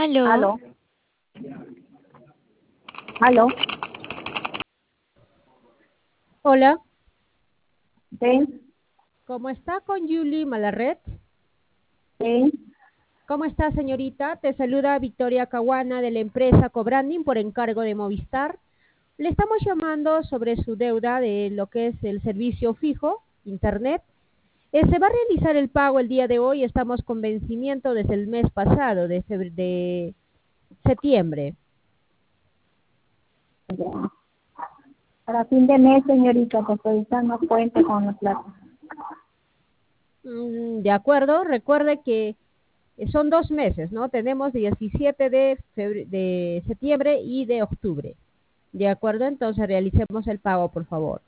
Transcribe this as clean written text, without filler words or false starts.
Aló, Aló, aló, hola, sí, ¿cómo está con Yuli Malaret? sí, ¿Cómo está, señorita? Te saluda Victoria Caguana de la empresa Cobranding por encargo de Movistar. Le estamos llamando sobre su deuda de lo que es el servicio fijo, Internet. Se va a realizar el pago el día de hoy, estamos con vencimiento desde el mes pasado, de septiembre. ya. Para fin de mes, señorita, porque ahorita no cuente con la plata. De acuerdo, recuerde que son 2 meses, ¿no? Tenemos 17 de septiembre y de octubre. De acuerdo, entonces realicemos el pago, por favor.